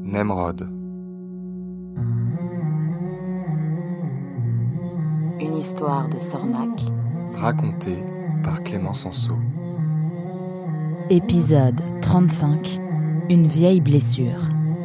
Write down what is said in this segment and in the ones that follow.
Nemrod. Une histoire de Sornac. Racontée par Clément Sanso. Épisode 35. Une vieille blessure.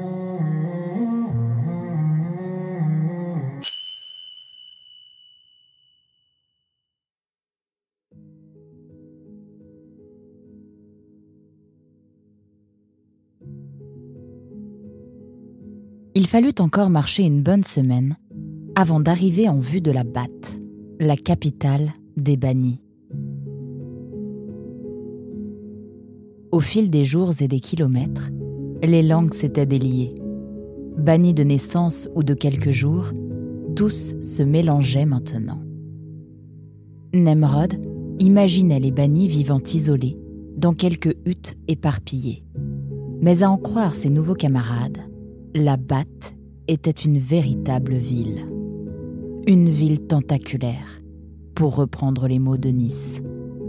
Il fallut encore marcher une bonne semaine avant d'arriver en vue de la Batte, la capitale des bannis. Au fil des jours et des kilomètres, les langues s'étaient déliées. Bannis de naissance ou de quelques jours, tous se mélangeaient maintenant. Nemrod imaginait les bannis vivant isolés, dans quelques huttes éparpillées. Mais à en croire ses nouveaux camarades, la Batte était une véritable ville. Une ville tentaculaire, pour reprendre les mots de Nice.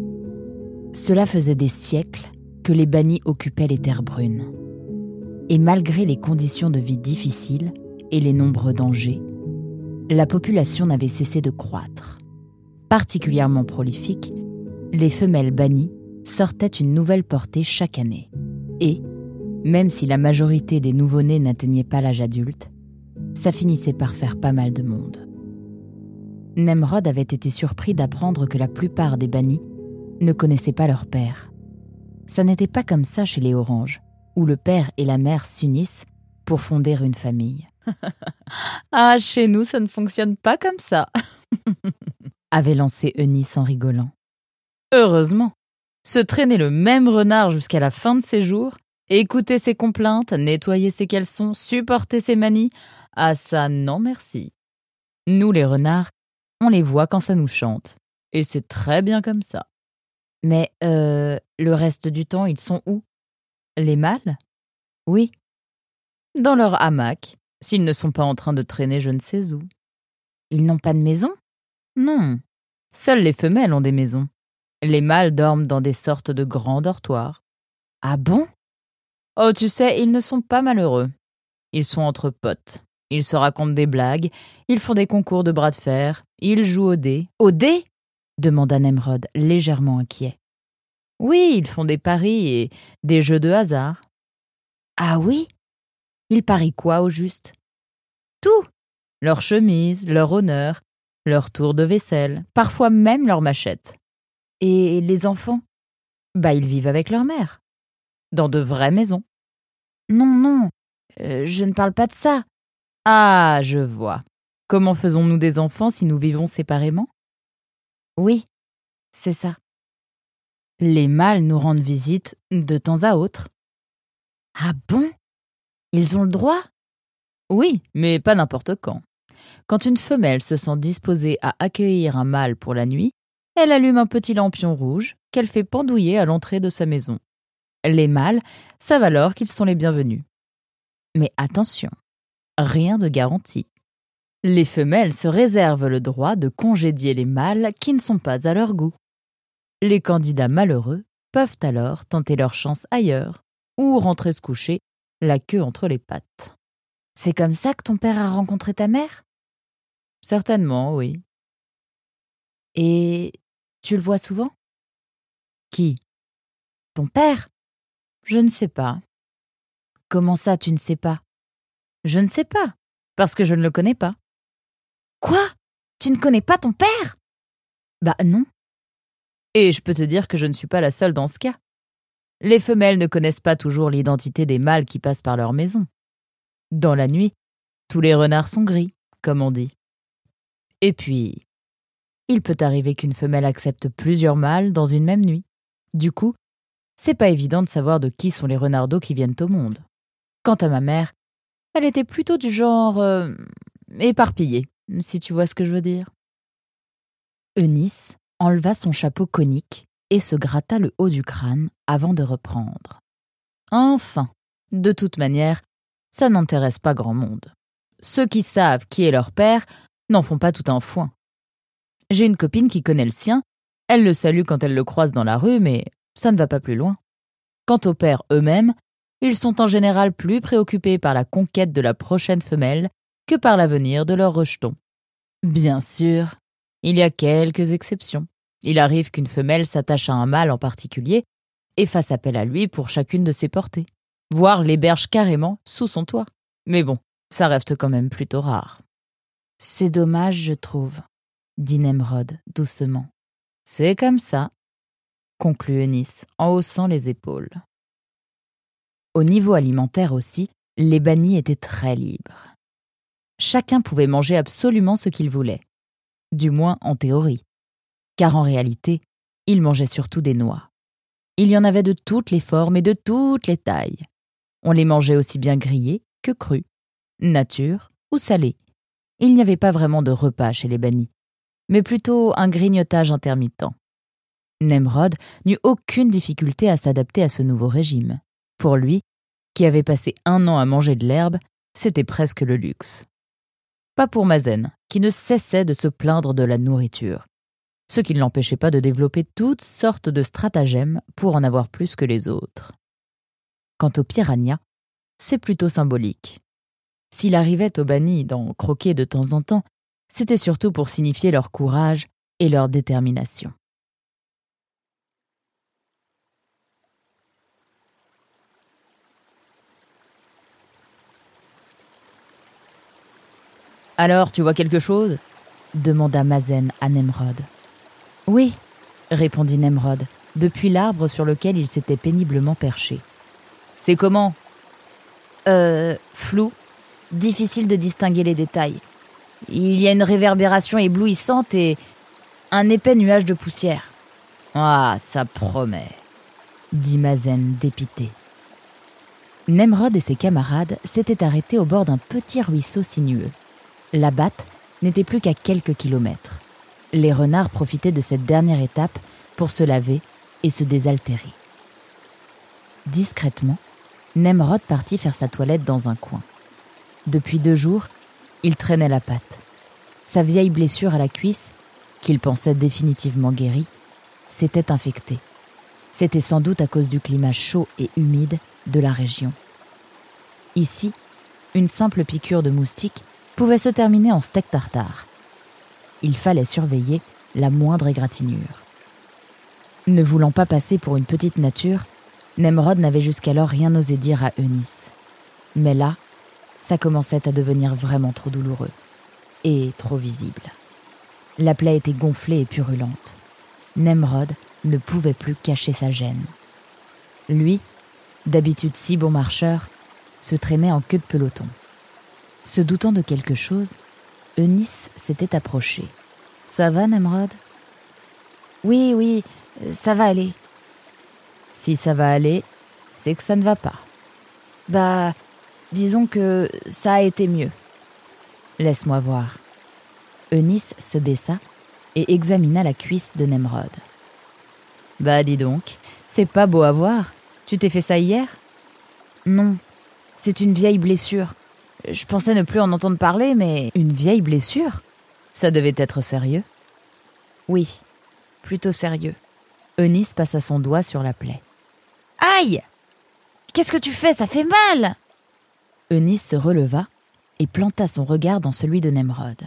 Cela faisait des siècles que les bannis occupaient les terres brunes. Et malgré les conditions de vie difficiles et les nombreux dangers, la population n'avait cessé de croître. Particulièrement prolifiques, les femelles bannies sortaient une nouvelle portée chaque année. Et, même si la majorité des nouveau-nés n'atteignaient pas l'âge adulte, ça finissait par faire pas mal de monde. Nemrod avait été surpris d'apprendre que la plupart des bannis ne connaissaient pas leur père. Ça n'était pas comme ça chez les Oranges, où le père et la mère s'unissent pour fonder une famille. Ah, chez nous, ça ne fonctionne pas comme ça, avait lancé Eunice en rigolant. Heureusement, se traîner le même renard jusqu'à la fin de ses jours, écouter ses complaintes, nettoyer ses caleçons, supporter ses manies, ah ça, non merci. Nous, les renards, on les voit quand ça nous chante. Et c'est très bien comme ça. Mais le reste du temps, ils sont où? Les mâles? Oui. Dans leur hamac, s'ils ne sont pas en train de traîner je ne sais où. Ils n'ont pas de maison? Non. Seules les femelles ont des maisons. Les mâles dorment dans des sortes de grands dortoirs. Ah bon? Oh, tu sais, ils ne sont pas malheureux. Ils sont entre potes. Ils se racontent des blagues, ils font des concours de bras de fer, ils jouent au dés. Au dés? Demanda Nemrod, légèrement inquiet. Oui, ils font des paris et des jeux de hasard. Ah oui? Ils parient quoi au juste? Tout! Leur chemise, leur honneur, leur tour de vaisselle, parfois même leur machette. Et les enfants? Ils vivent avec leur mère. Dans de vraies maisons. Non, je ne parle pas de ça. Ah, je vois. Comment faisons-nous des enfants si nous vivons séparément? Oui, c'est ça. Les mâles nous rendent visite de temps à autre. Ah bon? Ils ont le droit? Oui, mais pas n'importe quand. Quand une femelle se sent disposée à accueillir un mâle pour la nuit, elle allume un petit lampion rouge qu'elle fait pendouiller à l'entrée de sa maison. Les mâles savent alors qu'ils sont les bienvenus. Mais attention, rien de garanti. Les femelles se réservent le droit de congédier les mâles qui ne sont pas à leur goût. Les candidats malheureux peuvent alors tenter leur chance ailleurs ou rentrer se coucher, la queue entre les pattes. C'est comme ça que ton père a rencontré ta mère? Certainement, oui. Et tu le vois souvent? Qui? Ton père? Je ne sais pas. Comment ça, tu ne sais pas? Je ne sais pas, parce que je ne le connais pas. Quoi? Tu ne connais pas ton père? Non. Et je peux te dire que je ne suis pas la seule dans ce cas. Les femelles ne connaissent pas toujours l'identité des mâles qui passent par leur maison. Dans la nuit, tous les renards sont gris, comme on dit. Et puis, il peut arriver qu'une femelle accepte plusieurs mâles dans une même nuit. Du coup, c'est pas évident de savoir de qui sont les renardeaux qui viennent au monde. Quant à ma mère, elle était plutôt du genre éparpillée, si tu vois ce que je veux dire. Eunice enleva son chapeau conique et se gratta le haut du crâne avant de reprendre. Enfin, de toute manière, ça n'intéresse pas grand monde. Ceux qui savent qui est leur père n'en font pas tout un foin. J'ai une copine qui connaît le sien, elle le salue quand elle le croise dans la rue, mais ça ne va pas plus loin. Quant aux pères eux-mêmes, Ils sont en général plus préoccupés par la conquête de la prochaine femelle que par l'avenir de leur rejeton. Bien sûr, il y a quelques exceptions. Il arrive qu'une femelle s'attache à un mâle en particulier et fasse appel à lui pour chacune de ses portées, voire l'héberge carrément sous son toit. Mais bon, ça reste quand même plutôt rare. « C'est dommage, je trouve », dit Nemrod doucement. « C'est comme ça », conclut Eunice en haussant les épaules. Au niveau alimentaire aussi, les bannis étaient très libres. Chacun pouvait manger absolument ce qu'il voulait, du moins en théorie, car en réalité, ils mangeaient surtout des noix. Il y en avait de toutes les formes et de toutes les tailles. On les mangeait aussi bien grillées que crues, nature ou salées. Il n'y avait pas vraiment de repas chez les bannis, mais plutôt un grignotage intermittent. Nemrod n'eut aucune difficulté à s'adapter à ce nouveau régime. Pour lui, qui avait passé 1 an à manger de l'herbe, c'était presque le luxe. Pas pour Mazen, qui ne cessait de se plaindre de la nourriture, ce qui ne l'empêchait pas de développer toutes sortes de stratagèmes pour en avoir plus que les autres. Quant aux piranhas, c'est plutôt symbolique. S'il arrivait aux bannis d'en croquer de temps en temps, c'était surtout pour signifier leur courage et leur détermination. « Alors, tu vois quelque chose ?» demanda Mazen à Nemrod. « Oui », répondit Nemrod, depuis l'arbre sur lequel il s'était péniblement perché. « C'est comment ?»« Flou. Difficile de distinguer les détails. Il y a une réverbération éblouissante et un épais nuage de poussière. »« Ah, ça promet », dit Mazen dépité. Nemrod et ses camarades s'étaient arrêtés au bord d'un petit ruisseau sinueux. La Batte n'était plus qu'à quelques kilomètres. Les renards profitaient de cette dernière étape pour se laver et se désaltérer. Discrètement, Nemrod partit faire sa toilette dans un coin. Depuis 2 jours, il traînait la patte. Sa vieille blessure à la cuisse, qu'il pensait définitivement guérie, s'était infectée. C'était sans doute à cause du climat chaud et humide de la région. Ici, une simple piqûre de moustique pouvait se terminer en steak tartare. Il fallait surveiller la moindre égratignure. Ne voulant pas passer pour une petite nature, Nemrod n'avait jusqu'alors rien osé dire à Eunice. Mais là, ça commençait à devenir vraiment trop douloureux et trop visible. La plaie était gonflée et purulente. Nemrod ne pouvait plus cacher sa gêne. Lui, d'habitude si bon marcheur, se traînait en queue de peloton. Se doutant de quelque chose, Eunice s'était approchée. « Ça va, Nemrod ?»« Oui, ça va aller. »« Si ça va aller, c'est que ça ne va pas. »« Bah, disons que ça a été mieux. »« Laisse-moi voir. » Eunice se baissa et examina la cuisse de Nemrod. « Bah, dis donc, c'est pas beau à voir. Tu t'es fait ça hier ?»« Non, c'est une vieille blessure. Je pensais ne plus en entendre parler, mais... » « Une vieille blessure ? Ça devait être sérieux ?» ?»« Oui, plutôt sérieux. » Eunice passa son doigt sur la plaie. « Aïe ! Qu'est-ce que tu fais ? Ça fait mal !» Eunice se releva et planta son regard dans celui de Nemrod.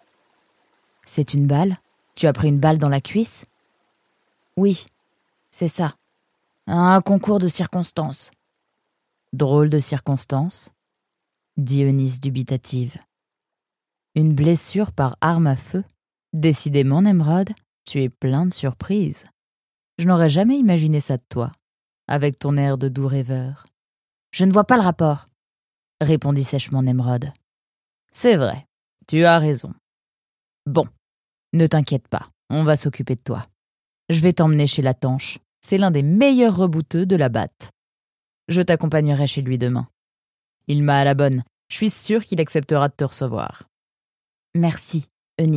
« C'est une balle ? Tu as pris une balle dans la cuisse ?»« Oui, c'est ça. Un concours de circonstances. »« Drôle de circonstances ?» dit Eunice dubitative. « Une blessure par arme à feu ? Décidément, Nemrod, tu es plein de surprises. Je n'aurais jamais imaginé ça de toi, avec ton air de doux rêveur. »« Je ne vois pas le rapport, » répondit sèchement Nemrod. « C'est vrai, tu as raison. Bon, ne t'inquiète pas, on va s'occuper de toi. Je vais t'emmener chez la Tanche. C'est l'un des meilleurs rebouteux de la Batte. Je t'accompagnerai chez lui demain. Il m'a à la bonne. Je suis sûre qu'il acceptera de te recevoir. » « Merci, Eunice. »«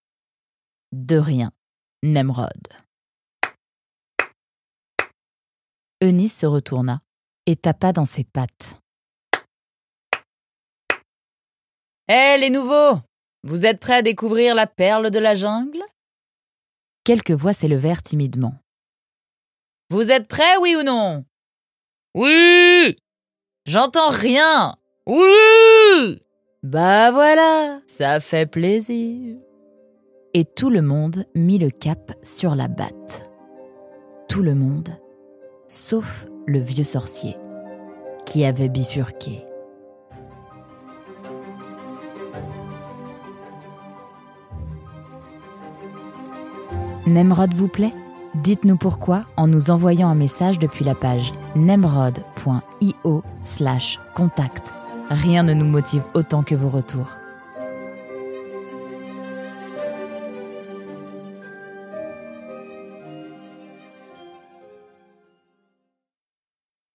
De rien, Nemrod. » Eunice se retourna et tapa dans ses pattes. « Hé, les nouveaux ! Vous êtes prêts à découvrir la perle de la jungle ?» Quelques voix s'élevèrent timidement. « Vous êtes prêts, oui ou non ? Oui! J'entends rien! Oui! Bah voilà, ça fait plaisir. Et tout le monde mit le cap sur la batte. Tout le monde, sauf le vieux sorcier, qui avait bifurqué. Nemrod vous plaît ? Dites-nous pourquoi en nous envoyant un message depuis la page nemrod.io/contact. Rien ne nous motive autant que vos retours.